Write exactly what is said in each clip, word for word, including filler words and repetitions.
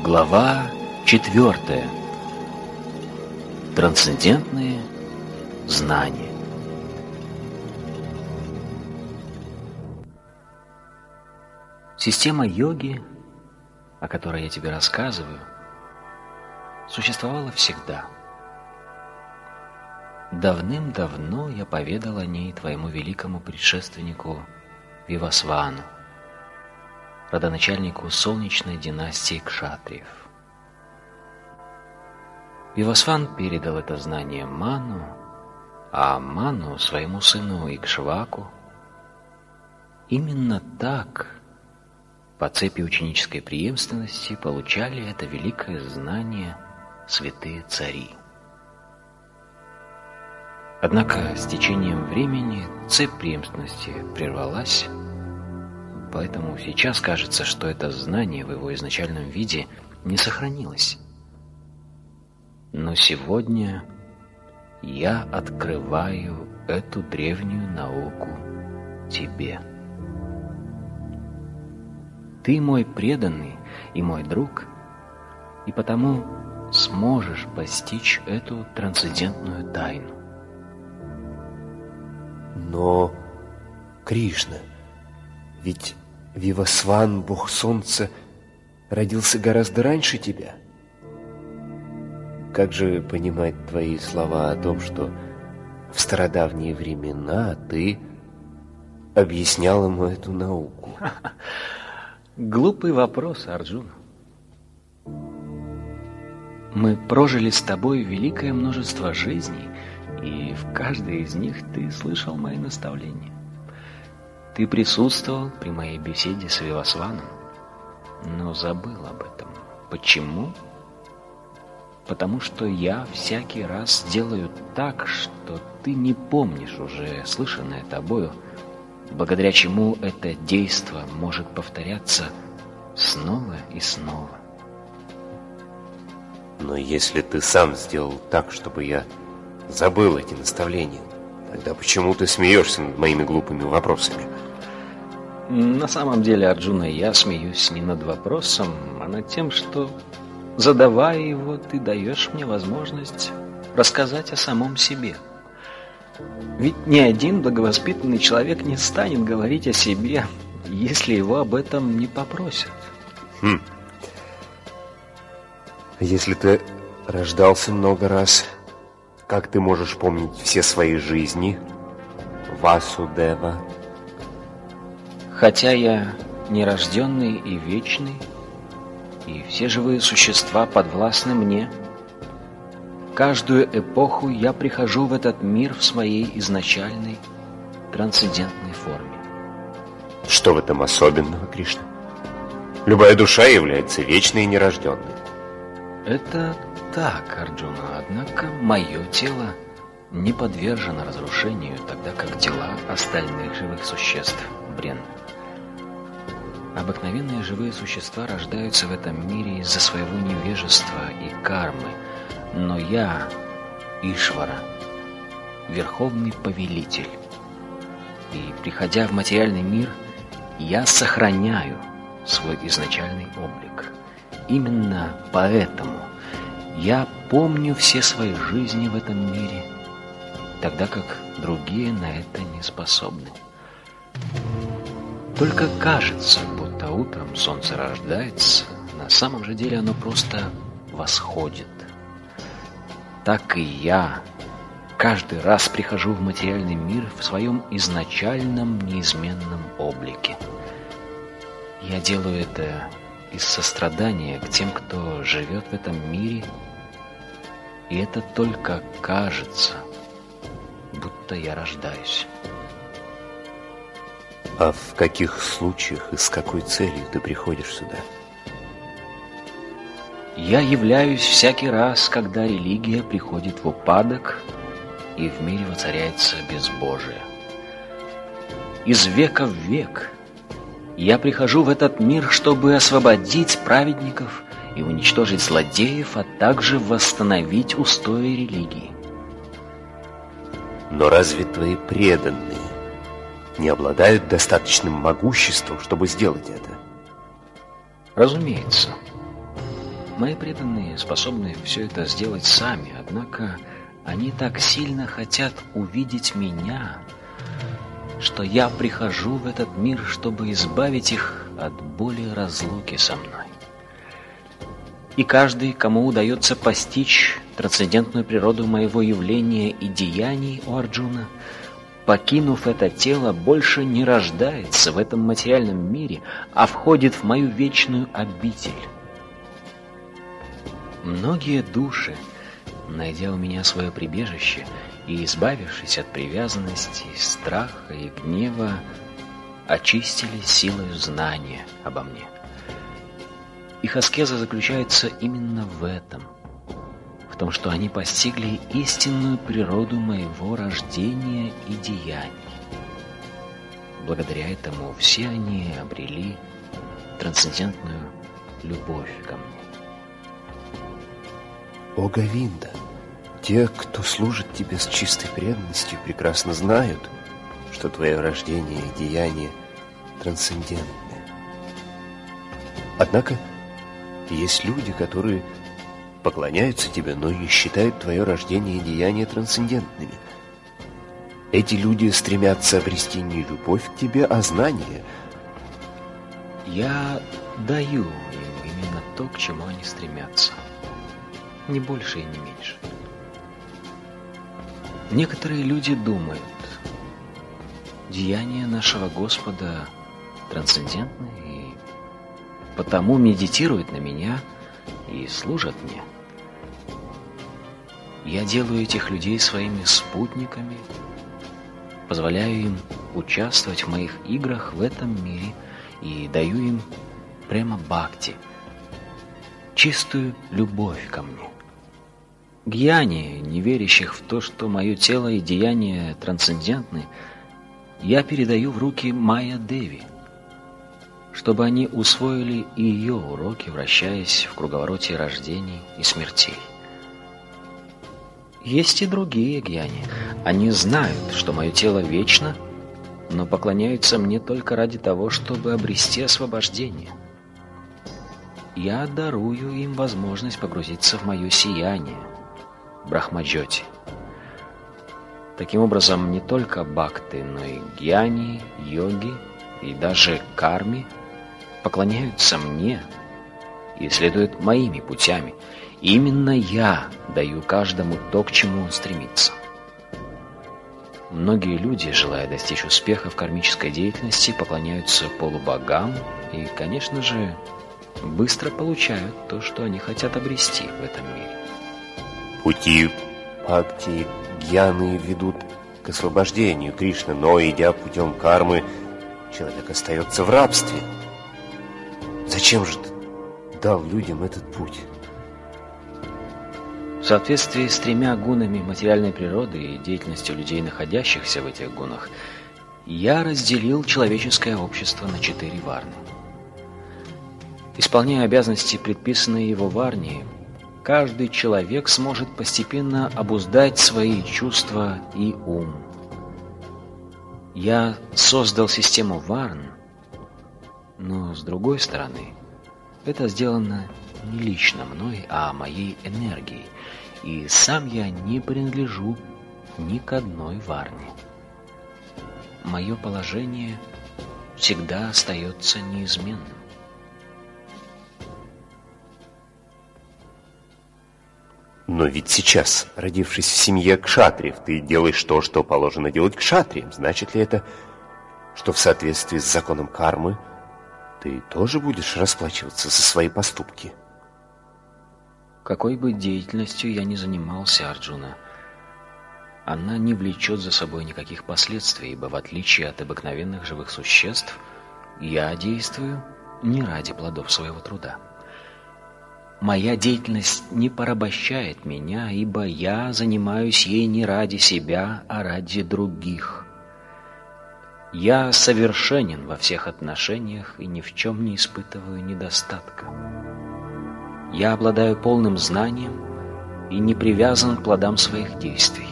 Глава четвертая. Трансцендентные знания. Система йоги, о которой я тебе рассказываю, существовала всегда. Давным-давно я поведал о ней твоему великому предшественнику Вивасвану, родоначальнику солнечной династии кшатриев. Вивасван передал это знание Ману, а Ману своему сыну Икшваку. Именно так, по цепи ученической преемственности, получали это великое знание святые цари. Однако с течением времени цепь преемственности прервалась, поэтому сейчас кажется, что это знание в его изначальном виде не сохранилось. Но сегодня я открываю эту древнюю науку тебе. Ты мой преданный и мой друг, и потому сможешь постичь эту трансцендентную тайну. Но, Кришна, ведь Вивасван, бог солнца, родился гораздо раньше тебя. Как же понимать твои слова о том, что в стародавние времена ты объяснял ему эту науку? Глупый вопрос, Арджуна. Мы прожили с тобой великое множество жизней, и в каждой из них ты слышал мои наставления. Ты присутствовал при моей беседе с Вивасваном, но забыл об этом. Почему? Потому что я всякий раз делаю так, что ты не помнишь уже слышанное тобою, благодаря чему это действо может повторяться снова и снова. Но если ты сам сделал так, чтобы я забыл эти наставления, тогда почему ты смеешься над моими глупыми вопросами? На самом деле, Арджуна, я смеюсь не над вопросом, а над тем, что, задавая его, ты даешь мне возможность рассказать о самом себе. Ведь ни один благовоспитанный человек не станет говорить о себе, если его об этом не попросят. Хм. Если ты рождался много раз, как ты можешь помнить все свои жизни, Васудева? Хотя я нерожденный и вечный, и все живые существа подвластны мне, каждую эпоху я прихожу в этот мир в своей изначальной трансцендентной форме. Что в этом особенного, Кришна? Любая душа является вечной и нерожденной. Это так, Арджуна, однако мое тело не подвержено разрушению, тогда как тела остальных живых существ бренны. Обыкновенные живые существа рождаются в этом мире из-за своего невежества и кармы, но я, Ишвара, верховный повелитель, и, приходя в материальный мир, я сохраняю свой изначальный облик. Именно поэтому я помню все свои жизни в этом мире, тогда как другие на это не способны. Только кажется, будто утром солнце рождается, на самом же деле оно просто восходит. Так и я каждый раз прихожу в материальный мир в своем изначальном неизменном облике. Я делаю это из сострадания к тем, кто живет в этом мире, и это только кажется, будто я рождаюсь. А в каких случаях и с какой целью ты приходишь сюда? Я являюсь всякий раз, когда религия приходит в упадок и в мире воцаряется безбожие. Из века в век я прихожу в этот мир, чтобы освободить праведников и уничтожить злодеев, а также восстановить устои религии. Но разве твои преданные не обладают достаточным могуществом, чтобы сделать это? Разумеется. Мои преданные способны все это сделать сами, однако они так сильно хотят увидеть меня, что я прихожу в этот мир, чтобы избавить их от боли разлуки со мной. И каждый, кому удается постичь трансцендентную природу моего явления и деяний, о Арджуна, покинув это тело, больше не рождается в этом материальном мире, а входит в мою вечную обитель. Многие души, найдя у меня свое прибежище и избавившись от привязанности, страха и гнева, очистили силой знания обо мне. Их аскеза заключается именно в этом, в том, что они постигли истинную природу моего рождения и деяний. Благодаря этому все они обрели трансцендентную любовь ко мне. О Говинда, те, кто служит тебе с чистой преданностью, прекрасно знают, что твое рождение и деяние трансцендентны. Однако есть люди, которые поклоняются тебе, но не считают твое рождение и деяния трансцендентными. Эти люди стремятся обрести не любовь к тебе, а знание. Я даю им именно то, к чему они стремятся. Не больше и не меньше. Некоторые люди думают, деяния нашего Господа трансцендентны и потому медитируют на меня и служат мне. Я делаю этих людей своими спутниками, позволяю им участвовать в моих играх в этом мире и даю им према бхакти, чистую любовь ко мне. Гьяни, не верящих в то, что мое тело и деяния трансцендентны, я передаю в руки Майя Деви, чтобы они усвоили и ее уроки, вращаясь в круговороте рождений и смертей. Есть и другие гьяни. Они знают, что мое тело вечно, но поклоняются мне только ради того, чтобы обрести освобождение. Я дарую им возможность погрузиться в мое сияние, Брахмаджоти. Таким образом, не только бхакты, но и гьяни, йоги и даже карми поклоняются мне и следуют моими путями. Именно я даю каждому то, к чему он стремится. Многие люди, желая достичь успеха в кармической деятельности, поклоняются полубогам и, конечно же, быстро получают то, что они хотят обрести в этом мире. Пути бхакти и гьяны ведут к освобождению Кришны, но, идя путем кармы, человек остается в рабстве. Зачем же ты дал людям этот путь? В соответствии с тремя гунами материальной природы и деятельностью людей, находящихся в этих гунах, я разделил человеческое общество на четыре варны. Исполняя обязанности, предписанные его варне, каждый человек сможет постепенно обуздать свои чувства и ум. Я создал систему варн, но, с другой стороны, это сделано не лично мной, а моей энергией, и сам я не принадлежу ни к одной варне. Мое положение всегда остается неизменным. Но ведь сейчас, родившись в семье кшатриев, ты делаешь то, что положено делать кшатриям. Значит ли это, что в соответствии с законом кармы ты тоже будешь расплачиваться за свои поступки? Какой бы деятельностью я ни занимался, Арджуна, она не влечет за собой никаких последствий, ибо в отличие от обыкновенных живых существ, я действую не ради плодов своего труда. Моя деятельность не порабощает меня, ибо я занимаюсь ей не ради себя, а ради других. Я совершенен во всех отношениях и ни в чем не испытываю недостатка. Я обладаю полным знанием и не привязан к плодам своих действий.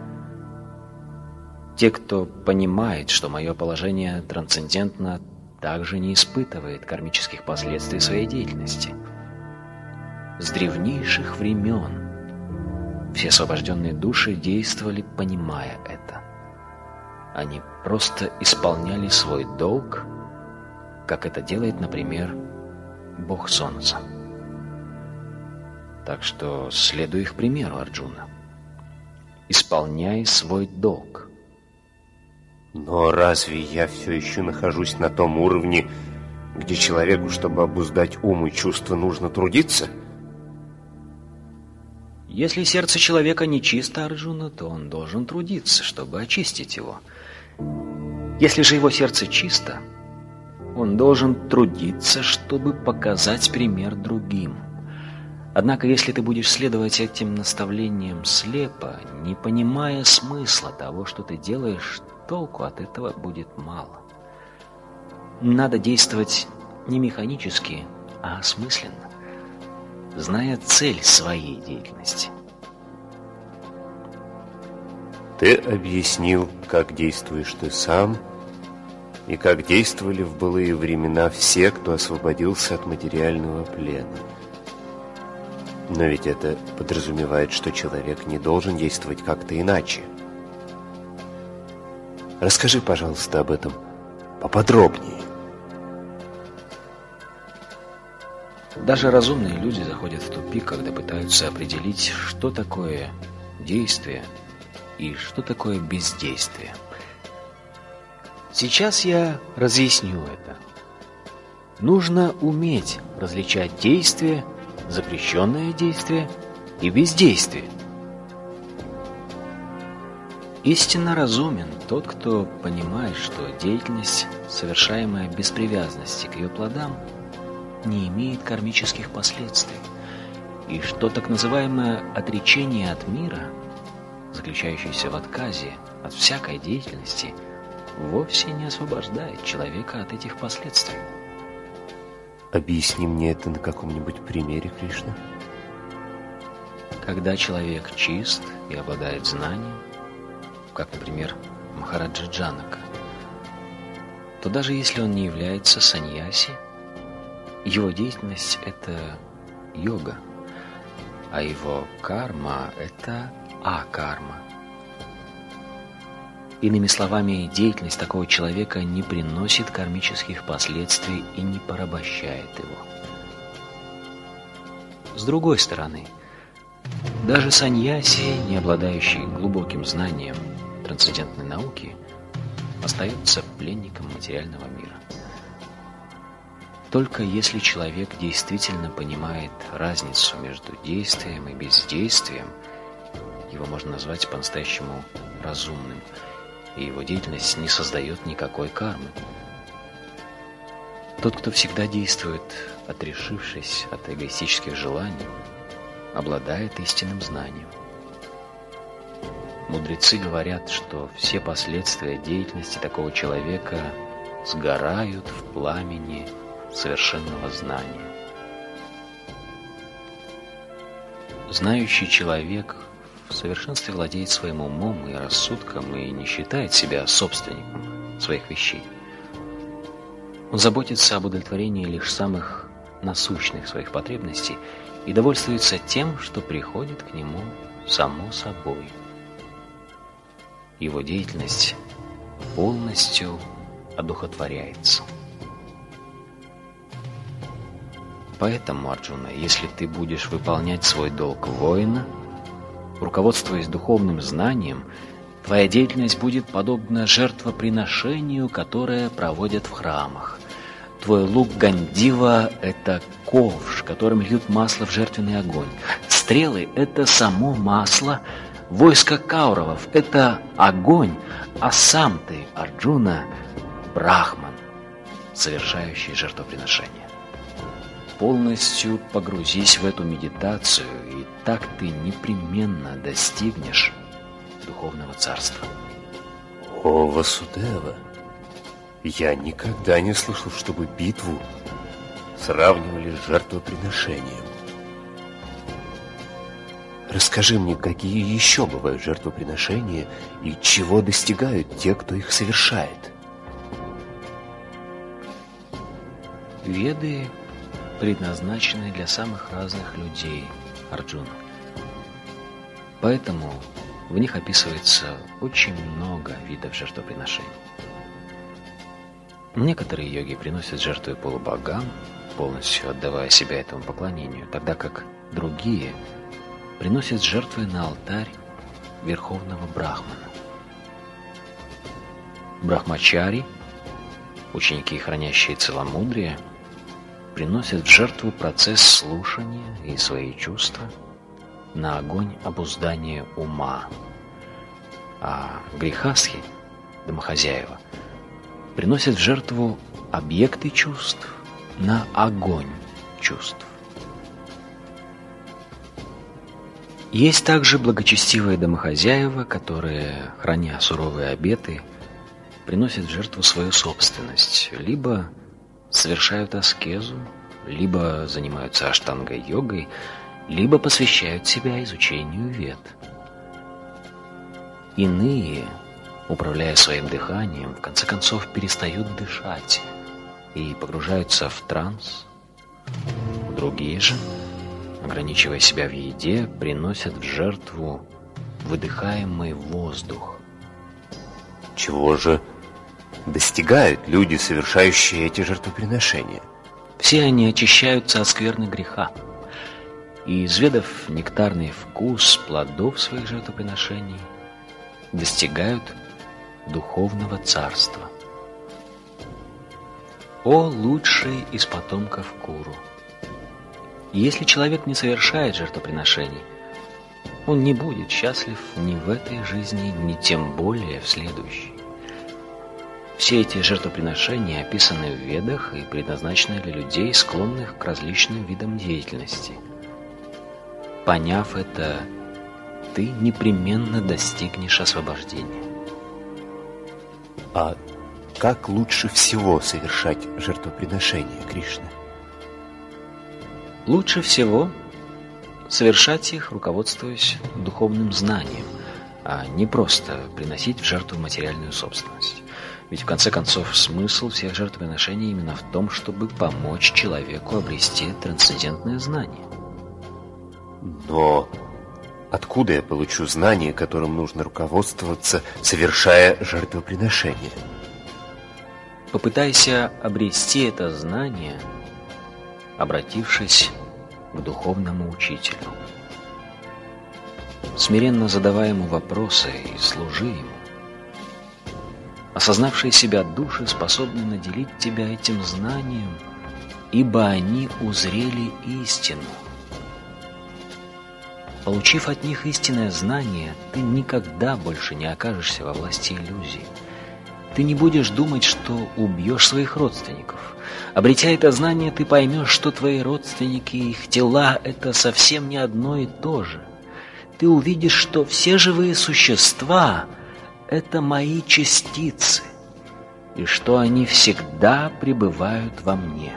Те, кто понимает, что мое положение трансцендентно, также не испытывает кармических последствий своей деятельности. с древнейших времен все освобожденные души действовали, понимая это. Они просто исполняли свой долг, как это делает, например, Бог Солнца. Так что следуй их примеру, Арджуна. Исполняй свой долг. Но разве я все еще нахожусь на том уровне, где человеку, чтобы обуздать ум и чувства, нужно трудиться? Если сердце человека нечисто, Арджуна, то он должен трудиться, чтобы очистить его. Если же его сердце чисто, он должен трудиться, чтобы показать пример другим. Однако, если ты будешь следовать этим наставлениям слепо, не понимая смысла того, что ты делаешь, толку от этого будет мало. Надо действовать не механически, а осмысленно, зная цель своей деятельности. Ты объяснил, как действуешь ты сам, и как действовали в былые времена все, кто освободился от материального плена. Но ведь это подразумевает, что человек не должен действовать как-то иначе. Расскажи, пожалуйста, об этом поподробнее. Даже разумные люди заходят в тупик, когда пытаются определить, что такое действие и что такое бездействие. Сейчас я разъясню это. Нужно уметь различать действие, запрещенное действие и бездействие. Истинно разумен тот, кто понимает, что деятельность, совершаемая без привязанности к ее плодам, не имеет кармических последствий, и что так называемое отречение от мира, заключающееся в отказе от всякой деятельности, вовсе не освобождает человека от этих последствий. Объясни мне это на каком-нибудь примере, Кришна. Когда человек чист и обладает знанием, как, например, Махараджа Джанака, то даже если он не является саньяси, его деятельность — это йога, а его карма — это а-карма. Иными словами, деятельность такого человека не приносит кармических последствий и не порабощает его. С другой стороны, даже саньяси, не обладающий глубоким знанием трансцендентной науки, остается пленником материального мира. Только если человек действительно понимает разницу между действием и бездействием, его можно назвать по-настоящему разумным, и его деятельность не создает никакой кармы. Тот, кто всегда действует, отрешившись от эгоистических желаний, обладает истинным знанием. Мудрецы говорят, что все последствия деятельности такого человека сгорают в пламени совершенного знания. Знающий человек в совершенстве владеет своим умом и рассудком и не считает себя собственником своих вещей. Он заботится об удовлетворении лишь самых насущных своих потребностей и довольствуется тем, что приходит к нему само собой. Его деятельность полностью одухотворяется. Поэтому, Арджуна, если ты будешь выполнять свой долг воина, руководствуясь духовным знанием, твоя деятельность будет подобна жертвоприношению, которое проводят в храмах. Твой лук Гандива — это ковш, которым льют масло в жертвенный огонь. Стрелы — это само масло. Войско кауравов — это огонь. А сам ты, Арджуна, брахман, совершающий жертвоприношение. Полностью погрузись в эту медитацию, и так ты непременно достигнешь духовного царства. О, Васудева, я никогда не слышал, чтобы битву сравнивали с жертвоприношением. Расскажи мне, какие еще бывают жертвоприношения и чего достигают те, кто их совершает? Веды предназначены для самых разных людей, Арджуна. Поэтому в них описывается очень много видов жертвоприношений. Некоторые йоги приносят жертвы полубогам, полностью отдавая себя этому поклонению, тогда как другие приносят жертвы на алтарь Верховного Брахмана. Брахмачари, ученики, хранящие целомудрие, приносят в жертву процесс слушания и свои чувства на огонь обуздания ума, а грехастхи, домохозяева, приносят в жертву объекты чувств на огонь чувств. Есть также благочестивые домохозяева, которые, храня суровые обеты, приносят в жертву свою собственность, либо совершают аскезу, либо занимаются аштанга-йогой, либо посвящают себя изучению вед. Иные, управляя своим дыханием, в конце концов перестают дышать и погружаются в транс. Другие же, ограничивая себя в еде, приносят в жертву выдыхаемый воздух. Чего же достигают люди, совершающие эти жертвоприношения? Все они очищаются от скверны греха. И, изведав нектарный вкус плодов своих жертвоприношений, достигают духовного царства. О лучший из потомков Куру! Если человек не совершает жертвоприношений, он не будет счастлив ни в этой жизни, ни тем более в следующей. Все эти жертвоприношения описаны в Ведах и предназначены для людей, склонных к различным видам деятельности. Поняв это, ты непременно достигнешь освобождения. А как лучше всего совершать жертвоприношения, Кришна? Лучше всего совершать их, руководствуясь духовным знанием, а не просто приносить в жертву материальную собственность. Ведь в конце концов смысл всех жертвоприношений именно в том, чтобы помочь человеку обрести трансцендентное знание. Но откуда я получу знание, которым нужно руководствоваться, совершая жертвоприношение? Попытайся обрести это знание, обратившись к духовному учителю. Смиренно задавай ему вопросы и служи ему. Осознавшие себя души способны наделить тебя этим знанием, ибо они узрели истину. Получив от них истинное знание, ты никогда больше не окажешься во власти иллюзий. Ты не будешь думать, что убьешь своих родственников. Обретя это знание, ты поймешь, что твои родственники и их тела — это совсем не одно и то же. Ты увидишь, что все живые существа — это мои частицы, и что они всегда пребывают во мне.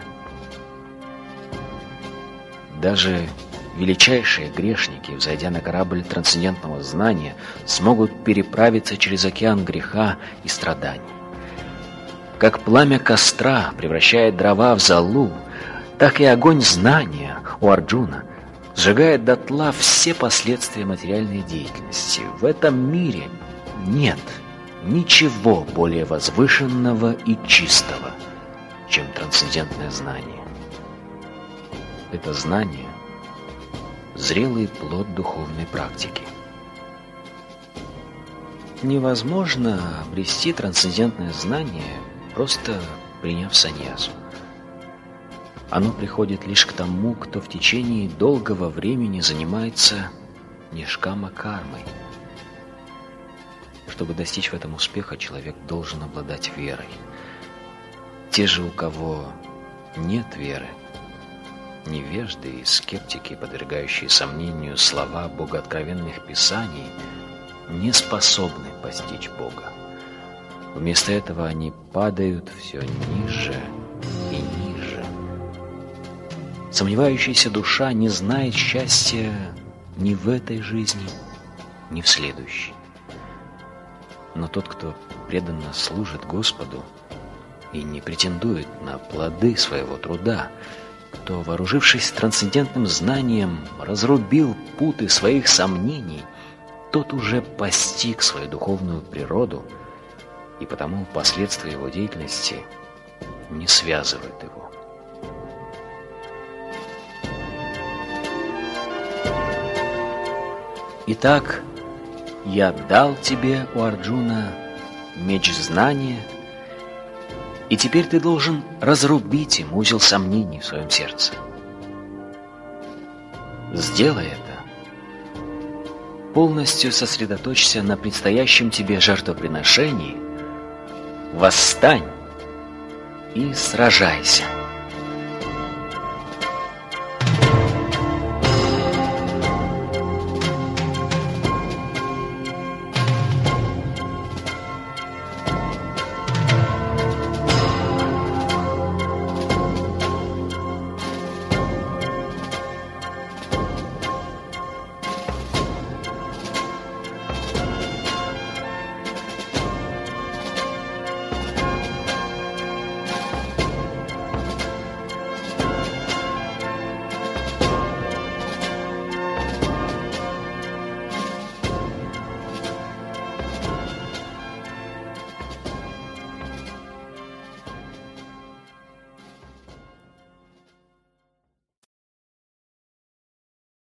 Даже величайшие грешники, взойдя на корабль трансцендентного знания, смогут переправиться через океан греха и страданий. Как пламя костра превращает дрова в золу, так и огонь знания у Арджуна сжигает дотла все последствия материальной деятельности. В этом мире нет ничего более возвышенного и чистого, чем трансцендентное знание. Это знание — зрелый плод духовной практики. Невозможно обрести трансцендентное знание, просто приняв саньясу. Оно приходит лишь к тому, кто в течение долгого времени занимается нишкама-кармой. Чтобы достичь в этом успеха, человек должен обладать верой. Те же, у кого нет веры, невежды и скептики, подвергающие сомнению слова богооткровенных писаний, не способны постичь Бога. Вместо этого они падают все ниже и ниже. Сомневающаяся душа не знает счастья ни в этой жизни, ни в следующей. Но тот, кто преданно служит Господу и не претендует на плоды своего труда, кто, вооружившись трансцендентным знанием, разрубил путы своих сомнений, тот уже постиг свою духовную природу, и потому последствия его деятельности не связывают его. Итак, я дал тебе, у Арджуна, меч знания, и теперь ты должен разрубить им узел сомнений в своем сердце. Сделай это. Полностью сосредоточься на предстоящем тебе жертвоприношении, восстань и сражайся.